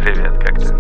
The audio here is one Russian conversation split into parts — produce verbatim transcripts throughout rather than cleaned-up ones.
Привет, как ты?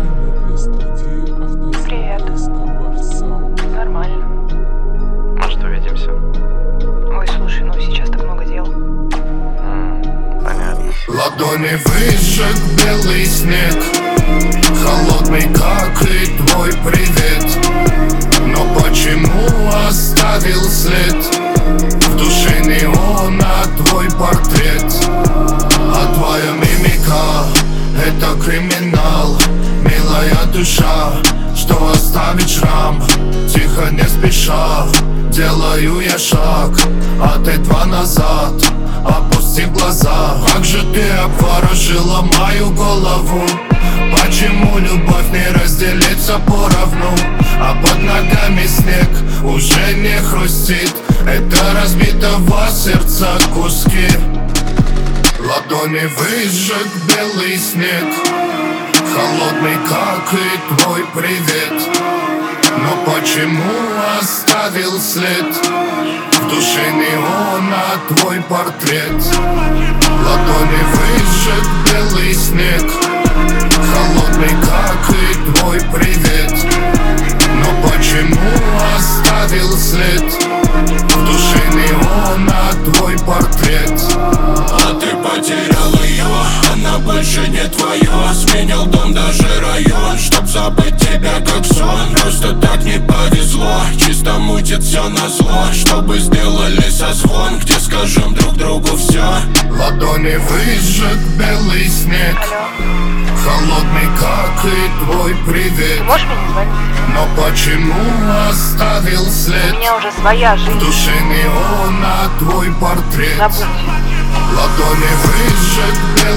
Привет. Нормально. Может, увидимся? Ой, слушай, ну сейчас так много дел. М, понятно. Ладони выжег белый снег, холодный, как и твой привет. Но почему оставил след? В душе неона твой портрет. А твоя мимика — это криминал. Милая душа, что оставить шрам. Тихо, не спеша, делаю я шаг, а ты два назад. Опустив глаза, как же ты обворожила мою голову. Почему любовь не разделится поровну? А под ногами снег уже не хрустит. Это разбитого сердца куски. Ладони выжег белый снег, холодный, как и твой привет. Но почему оставил след? В душе неона твой портрет. Ладони выжег белый снег, холодный, как и твой привет. Но почему оставил след? В душе неона твой портрет. А ты потерял ее, она больше не твоя. Сменил дом, даже район, чтоб забыть тебя как сон. Просто так не повезло, чисто мутит все назло. Чтобы сделали созвон, где скажем друг другу все. Ладони выжег белый снег, холодный, как и твой привет. Ты можешь мне не звонить? Но почему оставил след? У меня уже своя В жизнь. душе неона твой портрет. Забудь. Ладони выжег белый